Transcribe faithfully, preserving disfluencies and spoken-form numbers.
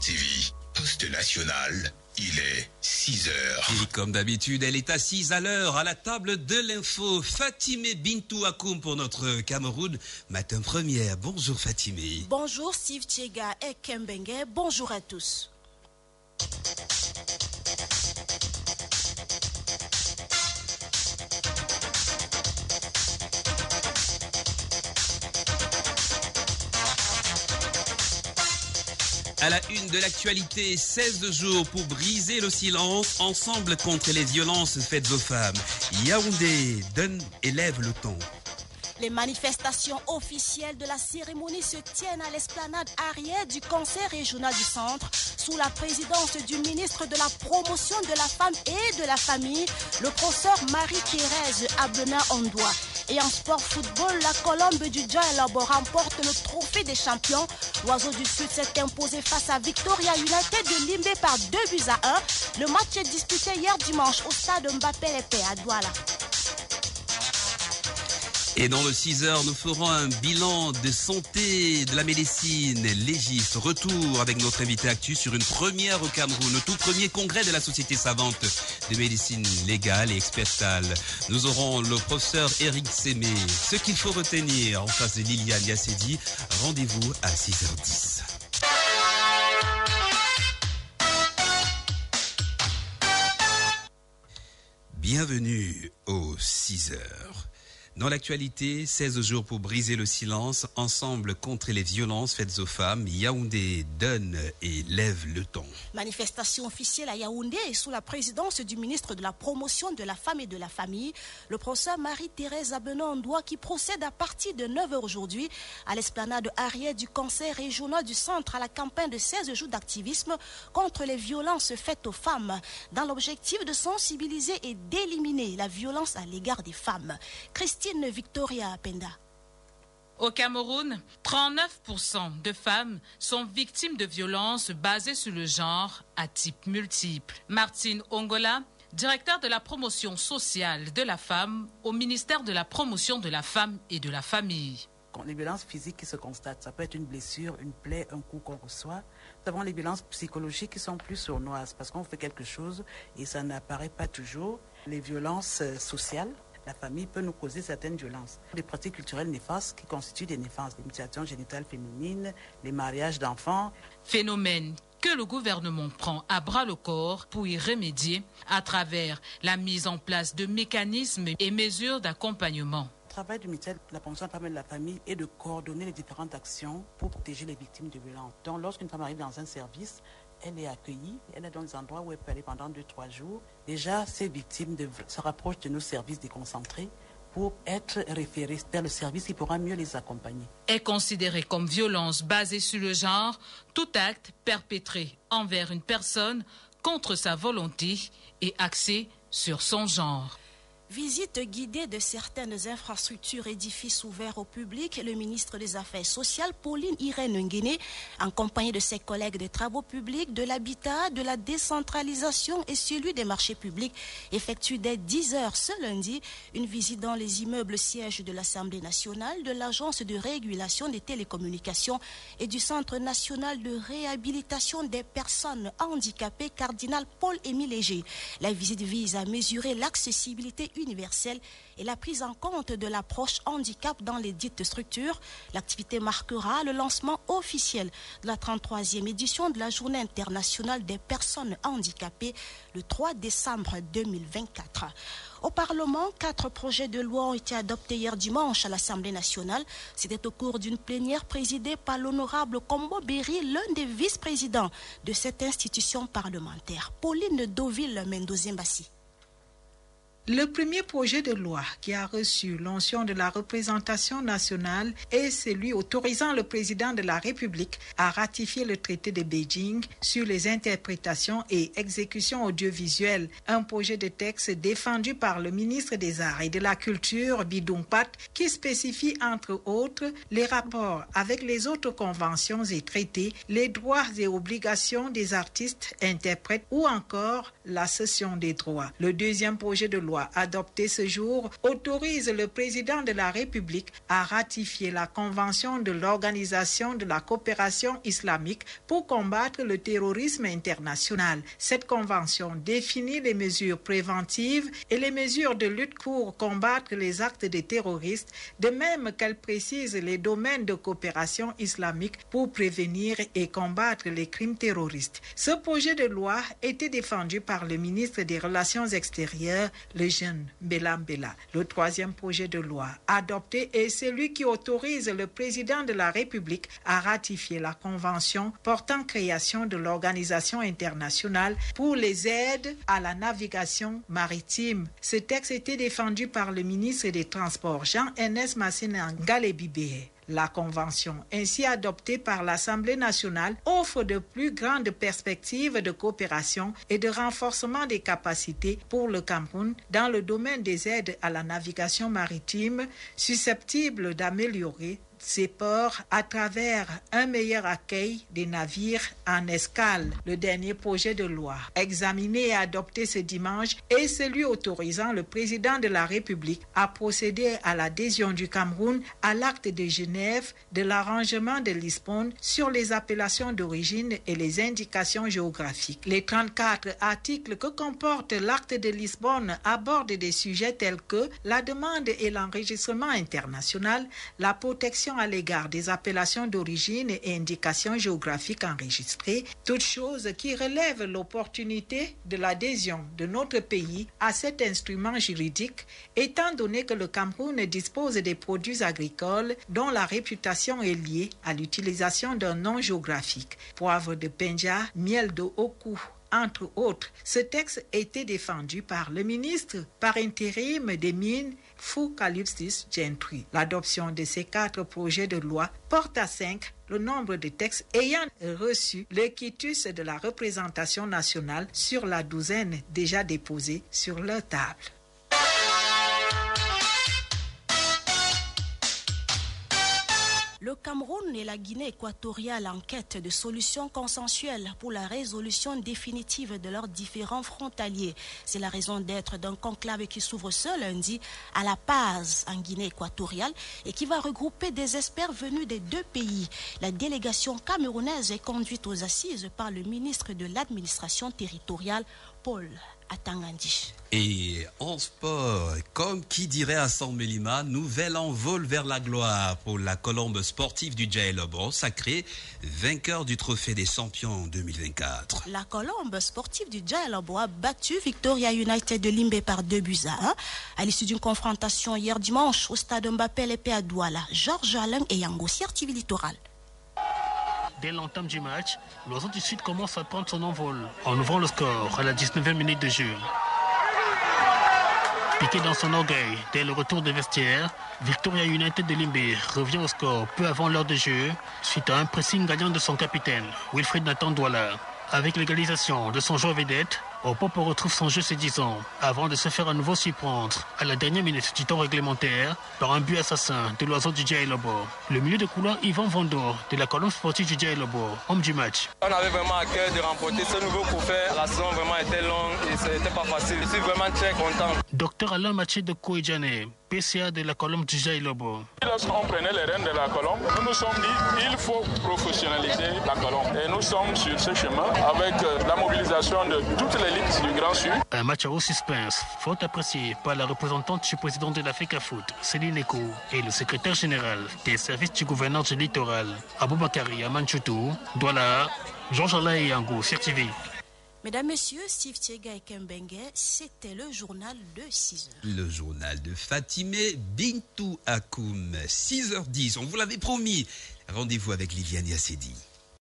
T V, poste national, il est six heures. Et comme d'habitude, elle est assise à l'heure à la table de l'info. Fatimé Bintou Akoum pour notre Cameroun. Matin première. Bonjour Fatimé. Bonjour Steve Tchega et Kembenge. Bonjour à tous. À la une de l'actualité, seize jours pour briser le silence, ensemble contre les violences faites aux femmes. Yaoundé donne et lève le ton. Les manifestations officielles de la cérémonie se tiennent à l'esplanade arrière du Conseil régional du Centre, sous la présidence du ministre de la Promotion de la Femme et de la Famille, le professeur Marie-Thérèse Abena-Ondoa. Et en sport football, la Colombe du Dialabo remporte le trophée des champions. L'Oiseau du Sud s'est imposé face à Victoria United de Limbé par deux buts à un. Le match est disputé hier dimanche au stade Mbappé-Lépé à Douala. Et dans le six heures, nous ferons un bilan de santé, de la médecine, Légis. Retour avec notre invité actu sur une première au Cameroun, le tout premier congrès de la Société savante de médecine légale et expertale. Nous aurons le professeur Eric Sémé. Ce qu'il faut retenir en face de Liliane Yassedi. Rendez-vous à six heures dix. Bienvenue aux six heures. Dans l'actualité, seize jours pour briser le silence, ensemble contre les violences faites aux femmes. Yaoundé donne et lève le ton. Manifestation officielle à Yaoundé et sous la présidence du ministre de la Promotion de la Femme et de la Famille, le professeur Marie-Thérèse Abena-Ondoa, qui procède à partir de neuf heures aujourd'hui à l'esplanade arrière du Conseil régional du Centre à la campagne de seize jours d'activisme contre les violences faites aux femmes, dans l'objectif de sensibiliser et d'éliminer la violence à l'égard des femmes. Christine Victoria Penda. Au Cameroun, trente-neuf pour cent de femmes sont victimes de violences basées sur le genre à type multiple. Martine Ongola, directeur de la promotion sociale de la femme au ministère de la Promotion de la Femme et de la Famille. Les violences physiques qui se constatent, ça peut être une blessure, une plaie, un coup qu'on reçoit. Nous avons les violences psychologiques qui sont plus sournoises parce qu'on fait quelque chose et ça n'apparaît pas toujours. Les violences sociales, la famille peut nous causer certaines violences. Des pratiques culturelles néfastes qui constituent des néfastes, les mutilations génitales féminines, les mariages d'enfants. Phénomène que le gouvernement prend à bras le corps pour y remédier à travers la mise en place de mécanismes et mesures d'accompagnement. Le travail du ministère de la Promotion de la Femme et de la Famille est de coordonner les différentes actions pour protéger les victimes de violences. Donc lorsqu'une femme arrive dans un service, elle est accueillie, elle est dans des endroits où elle peut aller pendant deux trois jours. Déjà, ces victimes de, se rapprochent de nos services déconcentrés pour être référées vers le service qui pourra mieux les accompagner. Est considéré comme violence basée sur le genre tout acte perpétré envers une personne contre sa volonté et axé sur son genre. Visite guidée de certaines infrastructures édifices ouverts au public, le ministre des Affaires sociales, Pauline Irène Nguéné, en compagnie de ses collègues des travaux publics, de l'habitat, de la décentralisation et celui des marchés publics, effectue dès dix heures ce lundi une visite dans les immeubles sièges de l'Assemblée nationale, de l'Agence de régulation des télécommunications et du Centre national de réhabilitation des personnes handicapées Cardinal Paul-Émile Léger. La visite vise à mesurer l'accessibilité universelle et la prise en compte de l'approche handicap dans les dites structures. L'activité marquera le lancement officiel de la trente-troisième édition de la Journée internationale des personnes handicapées le trois décembre deux mille vingt-quatre. Au Parlement, quatre projets de loi ont été adoptés hier dimanche à l'Assemblée nationale. C'était au cours d'une plénière présidée par l'honorable Kombo Berry, l'un des vice-présidents de cette institution parlementaire. Pauline Deauville-Mendozimbassi. Le premier projet de loi qui a reçu l'onction de la représentation nationale est celui autorisant le président de la République à ratifier le traité de Beijing sur les interprétations et exécutions audiovisuelles. Un projet de texte défendu par le ministre des Arts et de la Culture, Bidung Pat, qui spécifie entre autres les rapports avec les autres conventions et traités, les droits et obligations des artistes, interprètes ou encore la cession des droits. Le deuxième projet de loi loi adopté ce jour autorise le président de la République à ratifier la Convention de l'Organisation de la coopération islamique pour combattre le terrorisme international. Cette convention définit les mesures préventives et les mesures de lutte pour combattre les actes de terroristes, de même qu'elle précise les domaines de coopération islamique pour prévenir et combattre les crimes terroristes. Ce projet de loi était défendu par le ministre des Relations extérieures, le jeune Mbela Mbela. Le troisième projet de loi adopté est celui qui autorise le président de la République à ratifier la convention portant création de l'Organisation internationale pour les aides à la navigation maritime. Ce texte était défendu par le ministre des Transports, Jean-Ernest Massena Ngalebibé. La convention ainsi adoptée par l'Assemblée nationale offre de plus grandes perspectives de coopération et de renforcement des capacités pour le Cameroun dans le domaine des aides à la navigation maritime, susceptibles d'améliorer ses ports à travers un meilleur accueil des navires en escale. Le dernier projet de loi examiné et adopté ce dimanche est celui autorisant le président de la République à procéder à l'adhésion du Cameroun à l'acte de Genève de l'arrangement de Lisbonne sur les appellations d'origine et les indications géographiques. Les trente-quatre articles que comporte l'acte de Lisbonne abordent des sujets tels que la demande et l'enregistrement international, la protection à l'égard des appellations d'origine et indications géographiques enregistrées, toutes choses qui relèvent l'opportunité de l'adhésion de notre pays à cet instrument juridique, étant donné que le Cameroun dispose des produits agricoles dont la réputation est liée à l'utilisation d'un nom géographique. Poivre de Penja, miel de Oku, entre autres. Ce texte a été défendu par le ministre par intérim des Mines, Fou Calypsis Gentry. L'adoption de ces quatre projets de loi porte à cinq le nombre de textes ayant reçu le quitus de la représentation nationale sur la douzaine déjà déposés sur leur table. Le Cameroun et la Guinée équatoriale en quête de solutions consensuelles pour la résolution définitive de leurs différends frontaliers. C'est la raison d'être d'un conclave qui s'ouvre ce lundi à La Paz, en Guinée équatoriale, et qui va regrouper des experts venus des deux pays. La délégation camerounaise est conduite aux assises par le ministre de l'administration territoriale, Paul Atangandi. Et en sport, comme qui dirait à San Melima, nouvel envol vers la gloire pour la colombe sportive du Djaï Lobo, sacré vainqueur du trophée des champions deux mille vingt-quatre. La colombe sportive du Djaï Lobo a battu Victoria United de Limbe par deux buts à un à l'issue d'une confrontation hier dimanche au stade Mbappé Lépé à Douala. Georges Alain et Yango T V Littoral. Dès l'entame du match, l'oiseau du Sud commence à prendre son envol en ouvrant le score à la dix-neuvième minute de jeu. Piqué dans son orgueil dès le retour des vestiaires, Victoria United de Limbe revient au score peu avant l'heure de jeu suite à un pressing gagnant de son capitaine, Wilfried Nathan Douala. Avec l'égalisation de son joueur vedette, Opopo retrouve son jeu séduisant avant de se faire à nouveau surprendre à la dernière minute du temps réglementaire par un but assassin de l'oiseau du Djaï Lobo. Le milieu de couloir Yvan Vando de la colonne sportive du Djaï Lobo, homme du match. On avait vraiment à cœur de remporter ce nouveau coupé. La saison vraiment était longue et ce n'était pas facile. Je suis vraiment très content. Docteur Alain Mathieu de Kouidjane, P C A de la colombe du Djaï Lobo. Lorsqu'on prenait les rênes de la colombe, nous nous sommes dit qu'il faut professionnaliser la colombe. Et nous sommes sur ce chemin avec la mobilisation de toutes les ligues du Grand Sud. Un match à haut suspense, fort apprécié par la représentante du président de la FECAFOOT, Céline Eko, et le secrétaire général des services du gouverneur du littoral, Aboubakari Amanchoutou, Douala, Georges Alain et Yango, C R T V. Mesdames, Messieurs, Steve Thiega et Kembengue, c'était le journal de six heures. Le journal de Fatimé Bintou Akoum, six heures dix, on vous l'avait promis. Rendez-vous avec Liviane Yassedi.